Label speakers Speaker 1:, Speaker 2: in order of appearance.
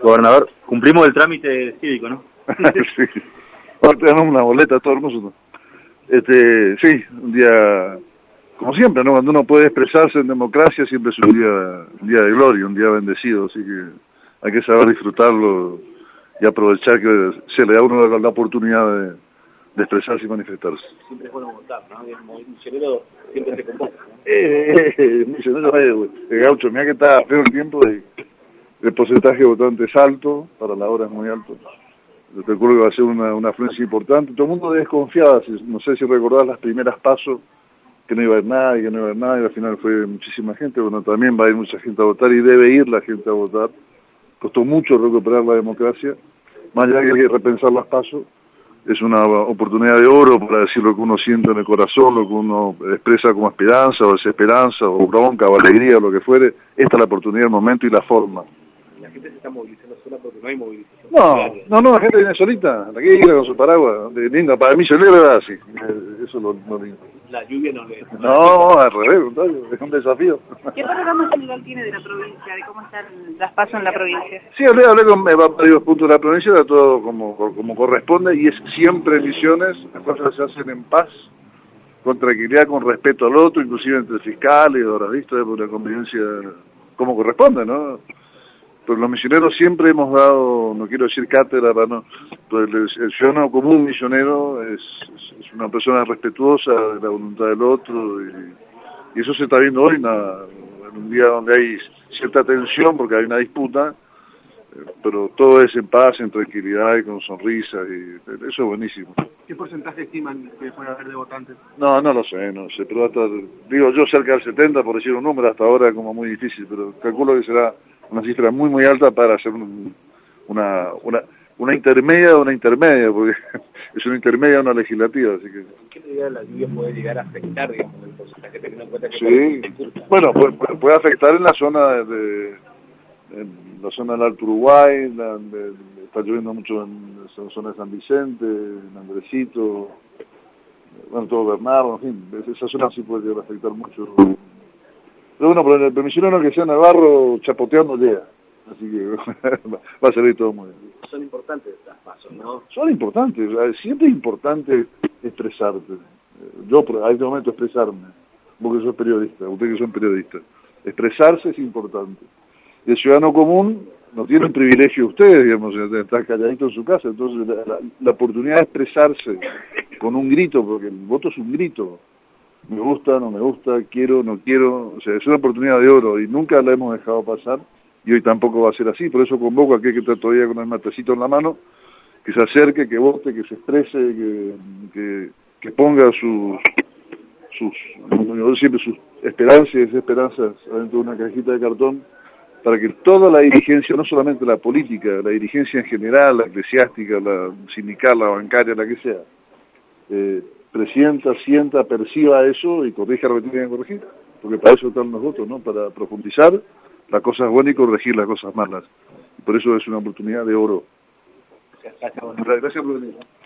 Speaker 1: Gobernador, cumplimos el trámite cívico, ¿no?
Speaker 2: Sí. Ahora tenemos una boleta, todo hermoso, ¿no? Sí, un día, como siempre, ¿no? Cuando uno puede expresarse en democracia, siempre es un día de gloria, un día bendecido, así que hay que saber disfrutarlo y aprovechar que se le da a uno la oportunidad de expresarse y manifestarse.
Speaker 1: Siempre es bueno votar, ¿no? El misionero siempre se convoca, ¿no?
Speaker 2: Misionero de gaucho, mira que está feo el tiempo el porcentaje de votantes es alto, para la hora es muy alto. Yo recuerdo que va a ser una afluencia importante. Todo el mundo desconfiaba, no sé si recordás las primeras pasos, que no iba a haber nadie, y al final fue muchísima gente. Bueno, también va a ir mucha gente a votar y debe ir la gente a votar. Costó mucho recuperar la democracia, más allá que hay que repensar las pasos. Es una oportunidad de oro para decir lo que uno siente en el corazón, lo que uno expresa como esperanza o desesperanza o bronca o alegría o lo que fuere. Esta es la oportunidad, el momento y la forma.
Speaker 1: La gente se está movilizando sola porque no hay movilización.
Speaker 2: No, la gente viene solita, la que viene con su paraguas, linda, para mí se negra así, eso lo lindo.
Speaker 1: La lluvia no le...
Speaker 2: No, al revés, es un desafío.
Speaker 3: ¿Qué panorama general tiene de la provincia, de cómo están las pasos en la provincia?
Speaker 2: Sí, hablé con varios puntos de la provincia, era todo como corresponde, y es siempre en Misiones, las cosas se hacen en paz, con tranquilidad, con respeto al otro, inclusive entre fiscales, horas vistas, por la convivencia como corresponde, ¿no? Pero los misioneros siempre hemos dado, no quiero decir cátedra, no, pero el ciudadano común misionero es una persona respetuosa de la voluntad del otro y eso se está viendo hoy en un día donde hay cierta tensión porque hay una disputa, pero todo es en paz, en tranquilidad y con sonrisas y eso es buenísimo.
Speaker 1: ¿Qué porcentaje estiman que puede haber de votantes?
Speaker 2: No lo sé, pero hasta, digo yo cerca del 70 por decir un número, hasta ahora es como muy difícil, pero calculo que será una cifra muy alta para hacer una intermedia de una intermedia, porque es una intermedia de una legislativa, así que...
Speaker 1: ¿Qué medida la lluvia puede llegar a afectar, digamos, el porcentaje, teniendo en cuenta que...
Speaker 2: Sí, bueno, puede afectar en la zona en la zona del Alto Uruguay, está lloviendo mucho en la zona de San Vicente, en Andresito, bueno, todo Bernardo, en fin, esa zona sí puede llegar a afectar mucho. Pero bueno, pero el misionero que sea Navarro chapoteando llega, así que va a salir todo muy bien.
Speaker 1: Son importantes estas pasos, ¿no?
Speaker 2: Son importantes, siempre es importante expresarte. Yo a este momento expresarme, vos que sos periodista, ustedes que son periodistas, expresarse es importante. El ciudadano común no tiene un privilegio ustedes, digamos, de estar calladito en su casa, entonces la oportunidad de expresarse con un grito, porque el voto es un grito, me gusta, no me gusta, quiero, no quiero, o sea, es una oportunidad de oro y nunca la hemos dejado pasar y hoy tampoco va a ser así, por eso convoco a aquel que está todavía con el matecito en la mano, que se acerque, que vote, que se exprese, que ponga sus esperanzas y desesperanzas adentro de una cajita de cartón para que toda la dirigencia, no solamente la política, la dirigencia en general, la eclesiástica, la sindical, la bancaria, la que sea, presienta, sienta, perciba eso y corrija lo que tiene que corregir, porque para eso están los votos, ¿no? Para profundizar las cosas buenas y corregir las cosas malas. Y por eso es una oportunidad de oro.
Speaker 1: Gracias
Speaker 2: por venir.